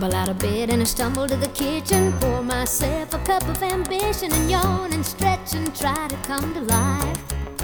Tumble out of bed and I stumble to the kitchen, pour myself a cup of ambition and yawn and stretch and try to come to life.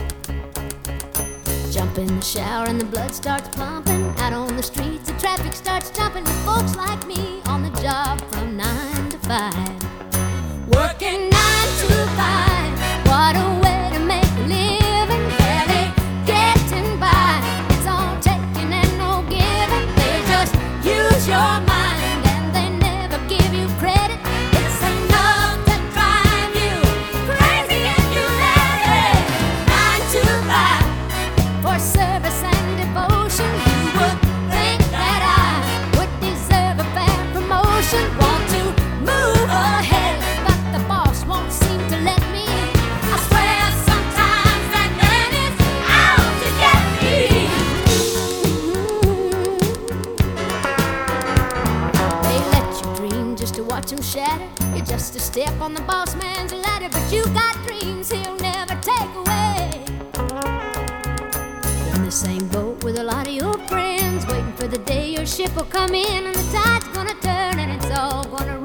Jump in the shower and the blood starts pumping. Out on the streets the traffic starts jumping with folks like me on the job from 9 to 5. Working 9 to 5, what a way to make a living. Barely getting by, it's all taking and no giving. They just use your mind and they never give you credit. It's enough to drive you crazy and you let it. 9 to 5 for service and devotion. You would think that I would deserve a fair promotion. Want to move ahead, but the boss won't seem to let me. I swear sometimes that man is out to get me. They let you dream just to watch him shatter. You're just a step on the boss man's ladder, but you got dreams he'll never take away. In the same boat with a lot of your friends, waiting for the day your ship will come in and the tide's gonna turn and it's all gonna